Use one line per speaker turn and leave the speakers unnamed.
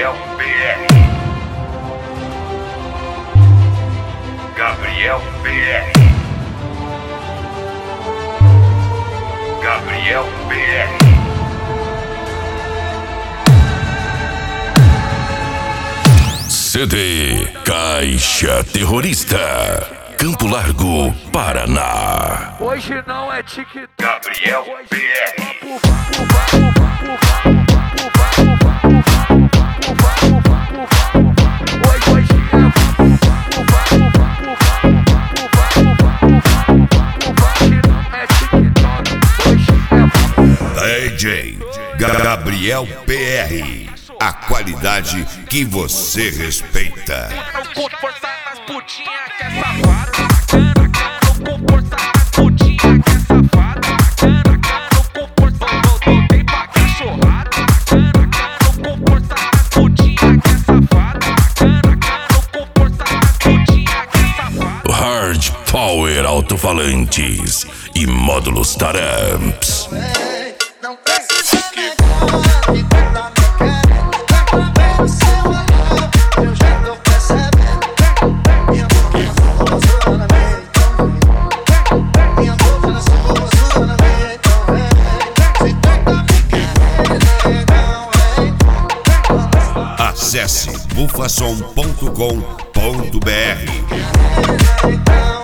Gabriel PR. Gabriel PR. Gabriel PR.
CD Caixa Terrorista, Campo Largo, Paraná.
Hoje não é TikTok.
Gabriel PR. DJ Gabriel PR. A qualidade que você respeita.
Com força nas putinha que é safada. Com força nas putinha que é safada. Com força voltei pra cachorrada. Com força nas putinha que é safada. Com força nas putinha que é safada.
Hard Power Alto-Falantes e módulos Taramps.
Não precisa negar, me tá me querendo. Vem seu olhar, eu já tô percebendo. Minha boca na sua, sua na minha, então vem. Minha boca na sua, sua na minha, então vem. Se tá me querendo, não vem.
Acesse bufasom.com.br.
Então